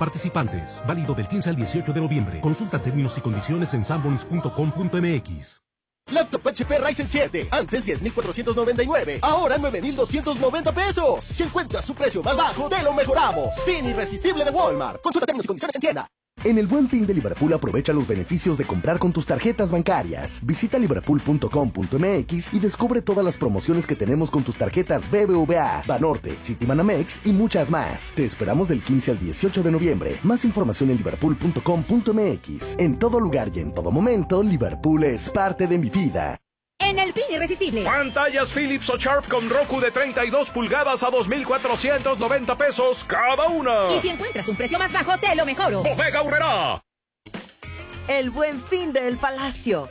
participantes. Válido del 15 al 18 de noviembre. Consulta términos y condiciones en sanborns.com.mx. Laptop HP Ryzen 7, antes 10,499, ahora 9,290 pesos. Si encuentras su precio más bajo, te lo mejoramos. Fin irresistible de Walmart. Consulta términos y condiciones en tienda. En el Buen Fin de Liverpool aprovecha los beneficios de comprar con tus tarjetas bancarias. Visita liverpool.com.mx y descubre todas las promociones que tenemos con tus tarjetas BBVA, Banorte, Citibanamex y muchas más. Te esperamos del 15 al 18 de noviembre. Más información en liverpool.com.mx. En todo lugar y en todo momento, Liverpool es parte de mi vida. En el Fin Irresistible. Pantallas Philips o Sharp con Roku de 32 pulgadas a 2,490 pesos cada una. Y si encuentras un precio más bajo, te lo mejoro. Bodega Aurrerá. El Buen Fin del Palacio.